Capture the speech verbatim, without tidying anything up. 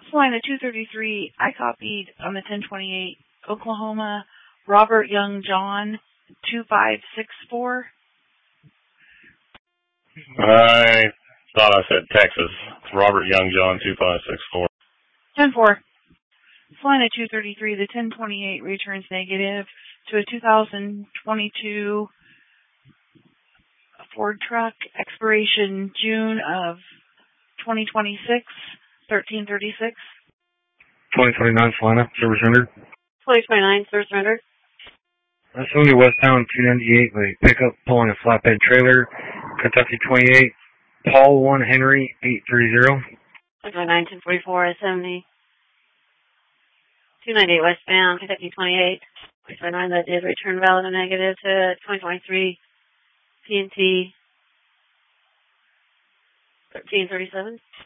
Line of two thirty-three, I copied on the ten twenty-eight, Oklahoma, Robert Young John, two five six four. I thought I said Texas. It's Robert Young John, two five six four. ten four. Line of two thirty-three, the ten twenty-eight returns negative to a two thousand twenty-two Ford truck, expiration June of twenty twenty-six, thirteen thirty-six. twenty twenty-nine Salina, service rendered. twenty twenty-nine, service rendered. Uh, Sylvia westbound two ninety-eight with a pickup pulling a flatbed trailer, Kentucky twenty-eight, Paul one Henry eight thirty. twenty twenty-nine, ten forty-four, seventy. two ninety-eight westbound, Kentucky twenty-eight. twenty twenty-nine, that did return valid and negative to twenty twenty-three P and T thirteen thirty-seven.